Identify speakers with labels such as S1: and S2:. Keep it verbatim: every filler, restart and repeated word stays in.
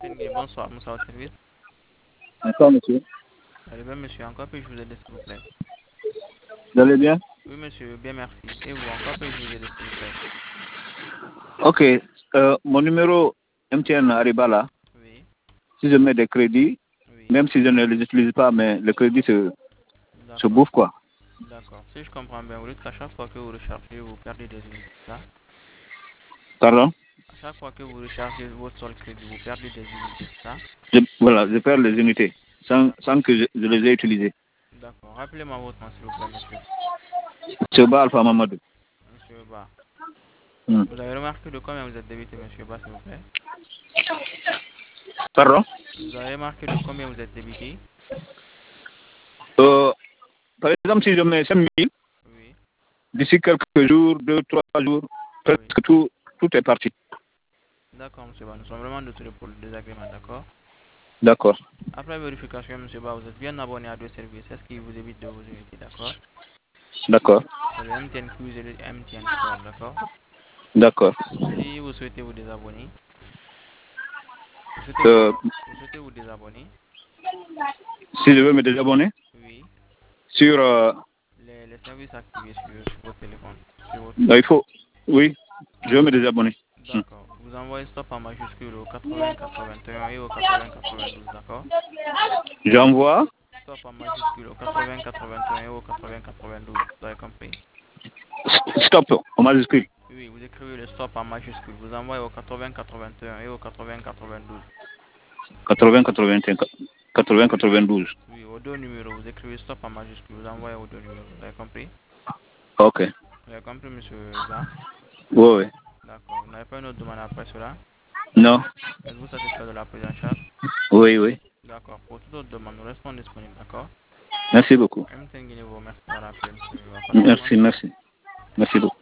S1: Tengue, bonsoir, Moussa au service.
S2: D'accord, monsieur.
S1: Allez bien, monsieur, encore puis-je vous aider, s'il vous plaît?
S2: Vous allez bien?
S1: Oui, monsieur, bien merci. Et vous, encore puis-je vous aider, s'il vous plaît?
S2: Ok. Euh, mon numéro M T N arrive là.
S1: Oui,
S2: Si je mets des crédits,
S1: oui,
S2: même si je ne les utilise pas, mais le crédit se, se
S1: d'accord,
S2: bouffe, quoi.
S1: d'accord. Si je comprends bien, vous dites qu'à chaque fois que vous rechargez, vous perdez des unités, c'est ça?
S2: Pardon?
S1: À chaque fois que vous rechargez votre sol crédit, vous perdez des unités, c'est ça?
S2: Je, voilà, je perds les unités sans, sans que je, je les ai utilisées.
S1: D'accord. Rappelez-moi votre nom, s'il vous plaît, monsieur.
S2: C'est Ba Alpha Mamadou.
S1: Monsieur Ba.
S2: Hmm.
S1: Vous avez remarqué de combien vous êtes débité, monsieur Ba, s'il vous plaît?
S2: Pardon?
S1: Vous avez remarqué de combien vous êtes débité?
S2: Euh, par exemple, si je mets cinq mille,
S1: Oui,
S2: d'ici quelques jours, deux, trois jours,
S1: oui.
S2: presque tout, tout est parti.
S1: D'accord, monsieur Ba. Nous sommes vraiment désolés pour le désagrément, d'accord?
S2: D'accord.
S1: Après vérification, monsieur Ba, vous êtes bien abonné à deux services. Est-ce qu'il vous évite de vos unités, d'accord?
S2: D'accord.
S1: C'est le M T N Quiz et le M T N Sport, d'accord?
S2: D'accord.
S1: Si vous souhaitez vous désabonner, vous souhaitez vous,
S2: Euh,
S1: désa- vous souhaitez vous désabonner,
S2: si je veux me désabonner
S1: oui,
S2: sur... euh,
S1: les, les services activés sur, sur votre téléphone, sur votre
S2: bah, il
S1: phone.
S2: faut... Oui, je veux me désabonner. Hmm.
S1: D'accord. Vous envoyez stop en majuscule au quatre-vingts quatre-vingt-un et au quatre-vingts quatre-vingt-douze, d'accord?
S2: J'envoie.
S1: Stop en majuscule au quatre-vingts quatre-vingt-un et au quatre-vingts quatre-vingt-douze, vous avez compris?
S2: Stop, en majuscule.
S1: Oui, vous écrivez le stop en majuscule. Vous envoyez au quatre-vingts quatre-vingt-un et au quatre-vingts quatre-vingt-douze.
S2: quatre-vingts quatre-vingt-un, quatre-vingts quatre-vingt-douze.
S1: Oui, aux deux numéros, vous écrivez stop en majuscule. Vous envoyez aux deux numéros, vous avez compris?
S2: Ok.
S1: Vous avez compris, monsieur Ba?
S2: Oui, oui.
S1: D'accord. Vous n'avez pas une autre demande après cela?
S2: Non.
S1: Êtes-vous satisfait de la prise en charge?
S2: Oui, oui.
S1: D'accord. Pour toute autre demande, nous restons disponibles, d'accord?
S2: Merci beaucoup.
S1: M T N Guinée vous remercie d'avoir appelé, monsieur. Passez une bonne
S2: Merci,
S1: soirée.
S2: merci. Merci beaucoup.